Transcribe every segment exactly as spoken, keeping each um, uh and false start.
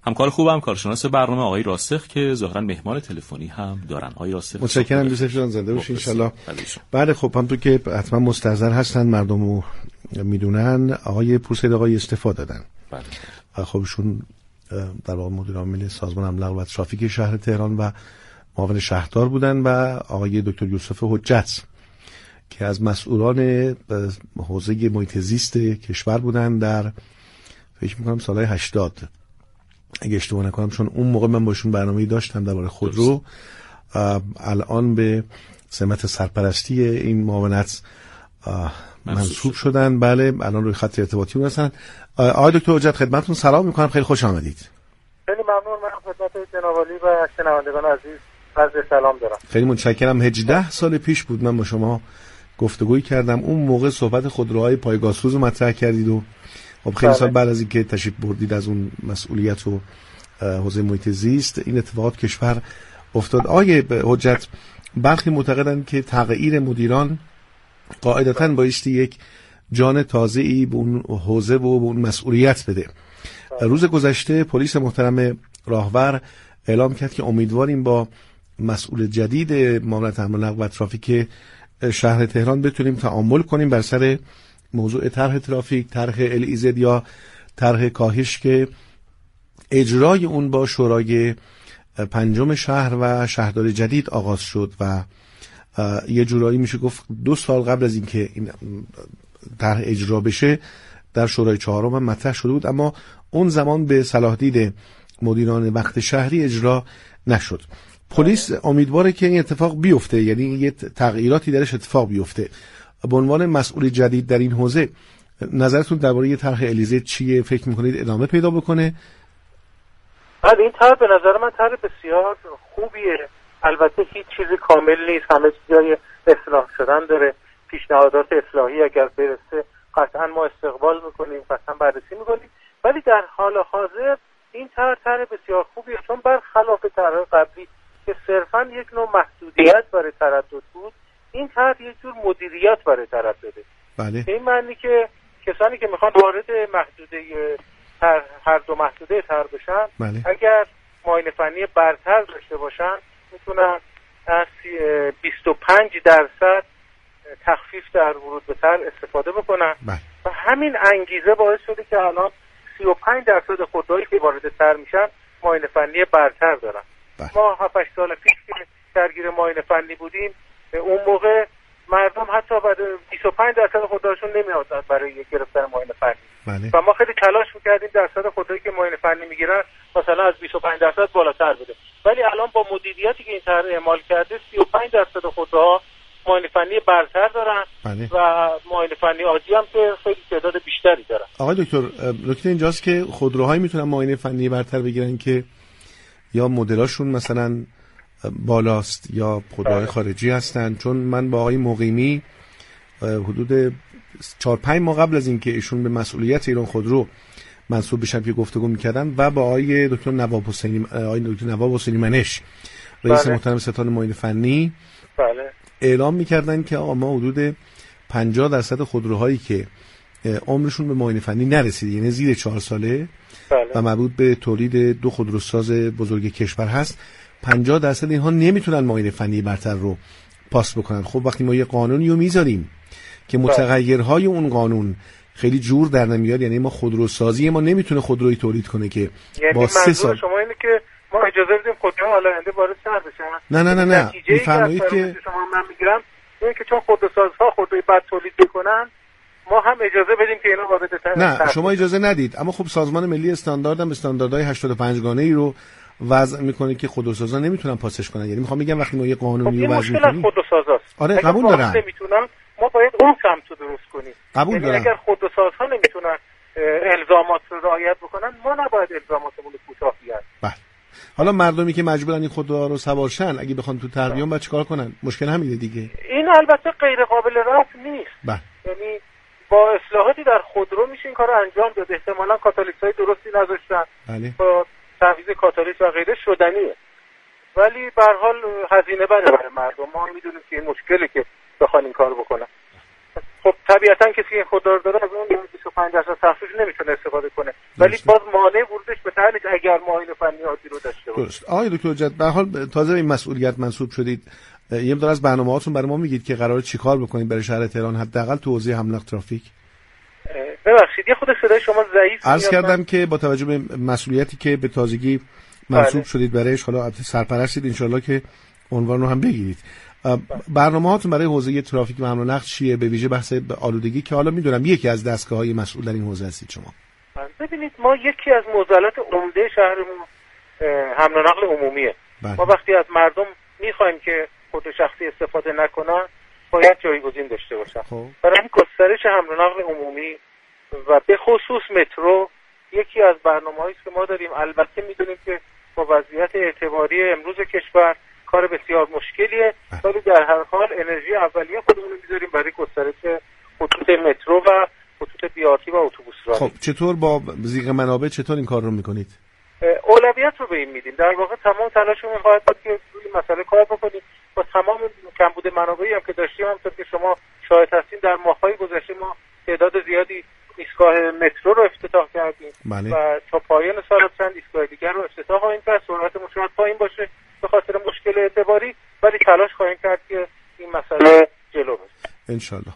همکار خوبم کارشناس برنامه آقای راسخ که ظاهرا مهمان تلفنی هم دارن. آقای راسخ متشکرم یوسف جان، زنده باشین ان شاء الله. بله خب همونطور که حتما مستحضر هستن مردم میدونن آقای پورسید آقای استفاده دادن. بله. خبشون در واقع مدیر عامل سازمان املاق و ترافیک شهر تهران و معاون شهردار بودن و آقای دکتر یوسف حجت که از مسئولان حوزه محیط زیست کشور بودن در فکر می‌کنم سالهای هشتاد اگه اشتباه نکنم، چون اون موقع من باشون برنامه‌ای داشتم درباره خودرو. الان به سمت سرپرستی این معاونت منصوب شدن. بله الان روی خط ارتباطی هستن. آقای دکتر حجت خدمتتون سلام می‌کنم، خیلی خوش آمدید. خیلی ممنون. من خدمت جناب عالی و شنوندگان عزیز عرض سلام دارم. خیلی متشکرم. هجده سال پیش بود من با شما گفتگویی کردم، اون موقع صحبت خودروهای پایگاسوز رو مطرح کردید و خب خیلی سال بعد از اینکه تشریف بردید از اون مسئولیت و حوزه محیط زیست این اتفاقات کشور افتاد. آقای حجت برخی معتقدند که تغییر مدیران قاعدتاً بایستی یک جان تازه‌ای به اون حوزه و به اون مسئولیت بده. روز گذشته پلیس محترم راهور اعلام کرد که امیدواریم با مسئول جدید معاونت امن و نقل و ترافیک شهر تهران بتونیم تعامل کنیم بر سر موضوع طرح ترافیک، طرح ال ای زد یا طرح کاهش که اجرای اون با شورای پنجم شهر و شهردار جدید آغاز شد و یه جورایی میشه گفت دو سال قبل از اینکه این طرح اجرا بشه در شورای چهارم هم مطرح شده بود، اما اون زمان به صلاح دید مدیران وقت شهری اجرا نشد. پلیس امیدواره که این اتفاق بیفته، یعنی یه تغییراتی درش اتفاق بیفته. به عنوان مسئول جدید در این حوزه نظرتون درباره یه طرح الیزه چیه؟ فکر میکنید ادامه پیدا بکنه؟ بله این طرح به نظر من طرح بسیار خوبیه. البته هیچ چیزی کامل نیست، همه چیزای اصلاح شدن داره. پیشنهادات اصلاحی اگر برسه قطعا ما استقبال میکنیم، قطعا بررسی میکنیم، ولی در حال حاضر این طرح طرح بسیار خوبیه، چون برخلاف طرح قبلی که صرفا یک نوع محدودیت برای تردد بود، این طرح یک جور مدیریت برای تردده. بله. این معنی که کسانی که میخوان وارد محدوده تر، هر دو محدوده تر بشن، بله. اگر معاینه فنی برتر داشته باشن میتونن از بیست و پنج درصد تخفیف در ورود به تر استفاده بکنن. بله. و همین انگیزه باعث شده که الان سی و پنج درصد خودروهایی که وارد تر میشن معاینه فنی برتر دارن. بله. ما هفت هشت سال پیش که درگیر معاینه فنی بودیم، اون موقع مردم حتی برای بیست و پنج درصد خودروهاشون نمی‌آمدن برای گرفتن معاینه فنی. بله. و ما خیلی تلاش می‌کردیم درصد خودرویی که معاینه فنی میگیرن مثلا از بیست و پنج درصد بالاتر بده، ولی الان با مدیریتی که این طرح اعمال کرده سی و پنج درصد خودروها معاینه فنی برتر دارن. بله. و معاینه فنی عادی هم که خیلی تعداد بیشتری دارن. آقای دکتر نکته اینجاست که خودروهایی میتونن معاینه فنی برتر بگیرن که یا مدلاشون مثلا بالاست یا خودروهای خارجی هستن، چون من با آقای مقیمی حدود چهار پنج ماه قبل از اینکه ایشون به مسئولیت ایران خودرو منصوب بشن که گفتگو میکردن و با آقای دکتر نواب حسینی آقای دکتر نواب حسینی منش رئیس بله. محترم ستاد معاینه فنی بله. اعلام میکردن که آقا ما حدود پنجاه درصد خودروهایی که عمرشون به معاینه فنی نرسیده، یعنی زیر چهار ساله بله. و مربوط به تولید دو خودروساز بزرگ کشور هست، پنجاه درصد اینها نمیتونن معاینه فنی برتر رو پاس بکنن. خب وقتی ما یه قانونی رو میذاریم که متغیرهای اون قانون خیلی جور در نمیاد، یعنی ما خودروسازی ما نمیتونه خودرویی تولید کنه که یعنی با سه سال شما اینه که ما اجازه بدیم خودرو آینده وارد شهر بشن؟ نه نه نه نه میفرمایید که شما من میگیرم اینه که چون خودروسازها خودروی بد تولید میکنن ما هم اجازه بدیم که اینا وارد تر نه شما اجازه ندید، اما خب سازمان ملی استاندارد هم استانداردهای هشتاد و پنج گانه ای رو وضع میکنه که خودروسازا نمیتونن پاسش کنن. یعنی میخوام بگم وقتی ما یه قانونی رو وضع میکنیم خودروسازاست. آره قبول دارم نمیتونن، ما باید اون سمت رو درست کنیم. قبول یعنی دارم. اگر خودروسازها نمیتونن الزامات رو رعایت بکنن ما نباید الزاماتمون رو کوتاه بیاریم. بله. حالا مردمی که مجبورن این خودروها رو سوار شن اگه بخوان تو تربیان بعد چیکار کنن؟ مشکل همینه دیگه. این البته غیر قابل رفع نیست. بله. یعنی با اصلاحاتی در خودرو میشه این کارو انجام داد. احتمالاً کاتالیسای درستی نذاشتن. بله. با تعویض کاتالیس و غیره شدنیه. ولی به هر حال هزینه بره برای مردم. ما میدونیم که این مشکلی که بخوان این کارو بکنن. خب طبیعتا کسی این خودرو داره از اون بیست و پنج درصد تخفیف نمیتونه استفاده کنه، ولی باز مانع ورودش به طرح اگر معاینه فنی عادی رو داشته باشه. درست. آقای دکتر حجت، به هر حال تازه این مسئولیت منصوب شدید، یه مقدار از برنامه‌هاتون برای ما میگید که قراره چیکار بکنید برای شهر تهران، حداقل تو حوزه حمل و نقل ترافیک؟ ببخشید یه خود صدای شما ضعیف. عرض کردم که با توجه به مسئولیتی که به تازگی منصوب شدید برایش، حالا سرپرستید، انشالله که عنوان رو هم بگیرید. برنامه‌هاتون برای حوزه ترافیک و حمل و نقل چیه؟ به ویژه بحث آلودگی که حالا میدونم یکی از دستگاه‌های مسئول در این حوزه هستید شما. ببینید ما یکی از معضلات عمده شهرمون حمل و نقل عمومیه. بله. ما وقتی از مردم می‌خوایم که خودرو شخصی استفاده نکنن باید جایگزین داشته باشن. خب. برای این گسترش حمل و نقل عمومی و به خصوص مترو یکی از برنامه‌هایی که ما داریم. البته می‌دونیم که با وضعیت اعتباری امروز کشور کار بسیار مشکلیه، ولی در هر حال انرژی اولیه خودمون رو می‌ذاریم برای گسترش خطوط مترو و خطوط بی آر تی و اتوبوسرانی. خب چطور با زیغ منابع چطور این کار رو می‌کنید؟ اولویت رو به این میدیم. در واقع تمام تلاشمون خواهد بود که روی مسئله کار بکنیم. با تمام کمبود منابعی هم که داشتیم، همونطور که شما شاهد هستین در ماه‌های گذشته ما تعداد زیادی ایستگاه مترو رو افتتاح کردیم. بله. و تا پایان سال چند ایستگاه دیگر رو افتتاح خواهیم کرد. سرعتمون شاید پایین باشه به خاطر مشکل اعتباری، ولی تلاش خواهیم کرد که این مسئله جلو بره ان شاءالله.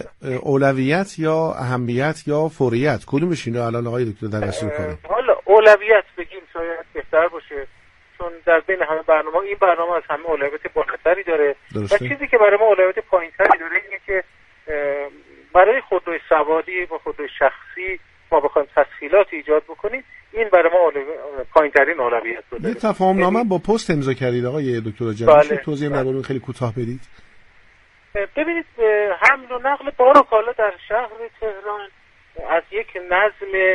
اولویت یا اهمیت یا فوریت کدومش اینو الان آقای دکتر در رسول کاره؟ حالا اولویت بگیم شاید بهتر باشه، چون در بین همه برنامه این برنامه از همه اولویت بالاتری داره. درسته. و چیزی که برای ما اولویت پایینتری داره اینه که برای خودروی سواری و خودروی شخصی ما بخوایم تسهیلات ایجاد بکنیم، این برای ما پایینترین اولویت داره. یه تفاهم نامه با پست امضا کردید آقای دکتر جان، میشه توضیح درباره خیلی کوتاه بدید؟ ببینید حمل و نقل بار و کالا در شهر تهران از یک نظم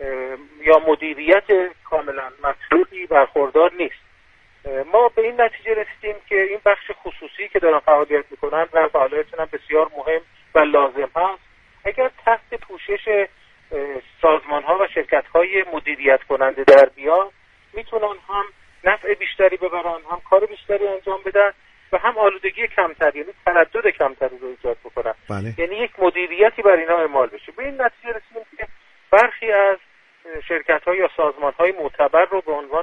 یا مدیریت کاملا مطلوبی برخوردار نیست. ما به این نتیجه رسیدیم که این بخش خصوصی که دارن فعالیت میکنن و فعالیتشون هم بسیار مهم و لازم هست، اگر تحت پوشش سازمان ها و شرکت های مدیریت کننده در بیان، میتونن هم نفع بیشتری ببرن، هم کار بیشتری انجام بدن و هم آلودگی کمتر، یعنی تردد کمتری رو ایجاد بکنن. بله. یعنی یک مدیریتی بر اینا اعمال بشه. به این نتیجه رسیدیم که برخی از شرکت‌ها یا سازمان‌های معتبر رو به عنوان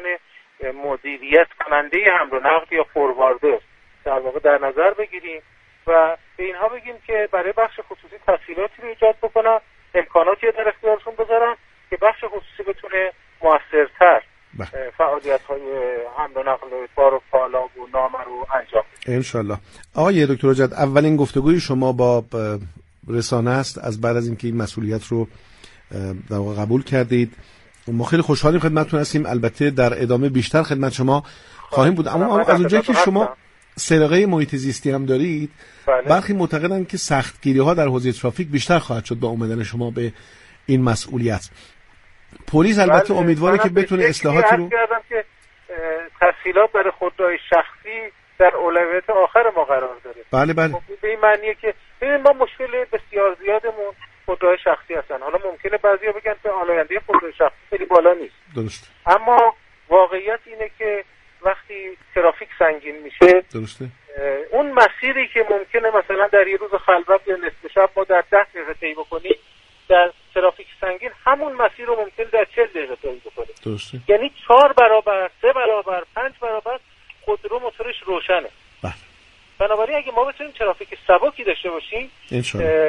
مدیریت کننده حمل و نقل یا فورواردر در واقع در نظر بگیریم و به اینها بگیم که برای بخش خصوصی تسهیلاتی رو ایجاد بکنن، امکاناتی در اختیارشون بذارن که بخش خصوصی بتونه موثرتر فعالیت‌های حمل و نقل بار و کالا و نامه رو انجام بده. انشالله. آقای دکتر حجت، اولین گفتگوی شما با رسانه است از بعد از اینکه این مسئولیت رو در واقع قبول کردید. ما خیلی خوشحالیم خدمتتون هستیم، البته در ادامه بیشتر خدمت شما خواهیم بود. اما از اونجایی که شما سرقه محیط زیستی هم دارید، برخی معتقدن که سختگیری‌ها در حوزه ترافیک بیشتر خواهد شد با اومدن شما به این مسئولیت. پلیس البته امیدواره که بتونه اصلاحاتی رو کردم که تسهیلات برای خودروی شخصی در اولویت آخر ما قرار داره. بله بله. به این معنیه که ببین ما مشکل بسیار زیادمون خودروی شخصی هستن. حالا ممکنه بعضیا بگن که آلاینده خودروی شخصی خیلی بالا نیست. درست. اما واقعیت اینه که وقتی ترافیک سنگین میشه، درسته، اون مسیری که ممکنه مثلا در یه روز خلوت یا نصف شب ما در ده دقیقه طی بکنیم، در ترافیک سنگین همون مسیر رو ممکن در چهل دقیقه طی بکنه. درسته. یعنی چهار برابر، سه برابر، پنج برابر خودرو موتورش روشنه. بله. بنابراین اگه ما بتونیم ترافیک سبکی داشته باشیم، انشالله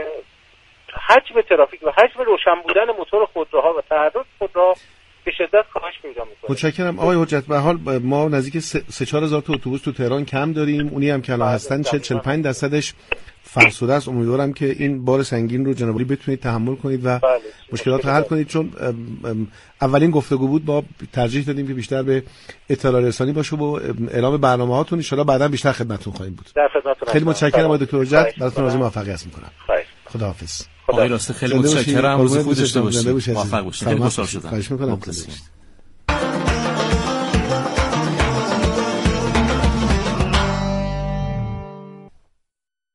حجم ترافیک و حجم روشن بودن موتور خودروها و تحرک خودروها به شدت کاهش پیدا می‌کنه. متشکرم آقای حجت. به حال ما نزدیک سه چهار هزار تا اتوبوس تو تهران کم داریم، اونی هم که الان هستن چهل چهل و پنج درصدش فرسوده است. امیدوارم که این بار سنگین رو جناب عالی بتونید تحمل کنید و بله. مشکلات رو حل کنید، چون اولین گفتگو بود با ترجیح دادیم که بیشتر به اطلاع رسانی باشه و اعلام برنامه‌هاتون ان شاءالله بعدا بیشتر خدمتتون خواهیم بود. در خدمتتون. خیلی متشکرم آقای دکتر حجت، براتون آرزوی موفقیت می‌کنم. خداحافظ. آقای راسته خیلی متشکرم، روز خوبی داشته باشید، موفق باشید. خیلی خوشحال شدم. خواهش می‌کنم.